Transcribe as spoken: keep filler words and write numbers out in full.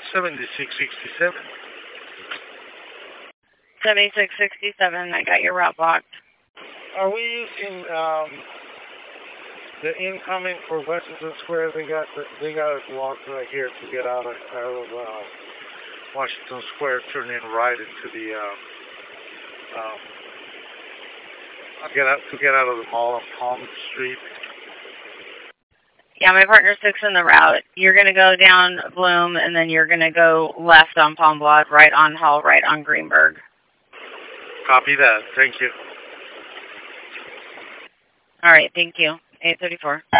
seventy-six sixty-seven. seventy-six sixty-seven, I got your route blocked. Are we using um, the incoming for Washington Square? They got the, they got it blocked right here to get out of, out of uh, Washington Square, turning right into the um, um, get out to get out of the mall on Palm Street. Yeah, my partner six in the route. You're going to go down Bloom, and then you're going to go left on Palm Block, right on Hall, right on Greenberg. Copy that. Thank you. All right, thank you. eight thirty-four.